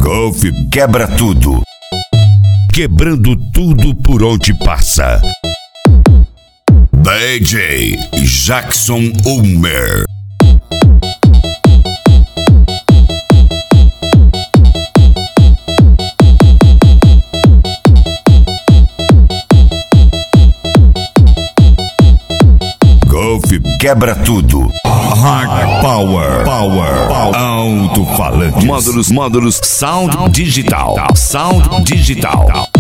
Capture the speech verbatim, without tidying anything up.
Golf quebra tudo, quebrando tudo por onde passa. D J Jackson Ulmer. Golf quebra tudo. Hard Power, Power, Power. Alto-falante. Módulos, módulos, Sound Digital, Sound Digital.